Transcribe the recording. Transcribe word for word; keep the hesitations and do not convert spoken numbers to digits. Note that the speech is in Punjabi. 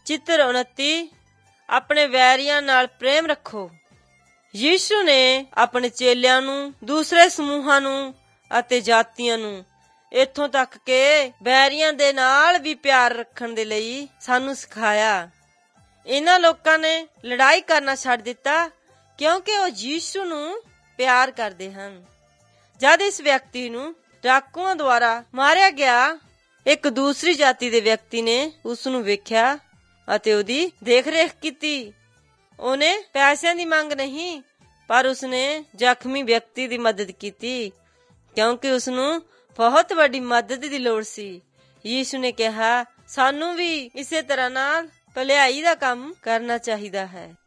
ਚਿੱਤਰ ਉਨੱਤੀ। ਆਪਣੇ ਵੈਰੀਆਂ ਨਾਲ ਪ੍ਰੇਮ ਰੱਖੋ। ਯੀਸ਼ੂ ਨੇ ਆਪਣੇ ਚੇਲਿਆਂ ਨੂੰ, ਦੂਸਰੇ ਸਮੂਹਾਂ ਨੂੰ ਅਤੇ ਜਾਤੀਆਂ ਨੂੰ, ਇੱਥੋਂ ਤੱਕ ਕਿ ਵੈਰੀਆਂ ਦੇ ਨਾਲ ਵੀ ਪਿਆਰ ਰੱਖਣ ਦੇ ਲਈ ਸਾਨੂੰ ਸਿਖਾਇਆ। ਇਹਨਾਂ ਲੋਕਾਂ ਨੇ ਲੜਾਈ ਕਰਨਾ ਛੱਡ ਦਿੱਤਾ ਕਿਉਂਕਿ ਉਹ ਯੀਸ਼ੂ ਨੂੰ ਪਿਆਰ ਕਰਦੇ ਹਨ। ਜਦ ਇਸ ਵਿਅਕਤੀ ਨੂੰ ਡਾਕੂਆਂ ਦੁਆਰਾ ਮਾਰਿਆ ਗਿਆ, ਇੱਕ ਦੂਸਰੀ ਜਾਤੀ ਦੇ ਵਿਅਕਤੀ ਨੇ ਉਸ ਨੂੰ ਵੇਖਿਆ ਅਤੇ ਉਹਦੀ ਦੇਖ-ਰੇਖ ਕੀਤੀ। ਉਹਨੇ ਪੈਸਿਆਂ ਦੀ ਮੰਗ ਨਹੀਂ, ਪਰ ਉਸਨੇ ਜ਼ਖਮੀ ਵਿਅਕਤੀ ਦੀ ਮਦਦ ਕੀਤੀ ਕਿਉਂਕਿ ਉਸਨੂੰ ਬਹੁਤ ਵੱਡੀ ਮਦਦ ਦੀ ਲੋੜ ਸੀ। ਯੀਸ਼ੂ ਨੇ ਕਿਹਾ, ਸਾਨੂੰ ਵੀ ਇਸੇ ਤਰ੍ਹਾਂ ਨਾਲ ਭਲਾਈ ਦਾ ਕੰਮ ਕਰਨਾ ਚਾਹੀਦਾ ਹੈ।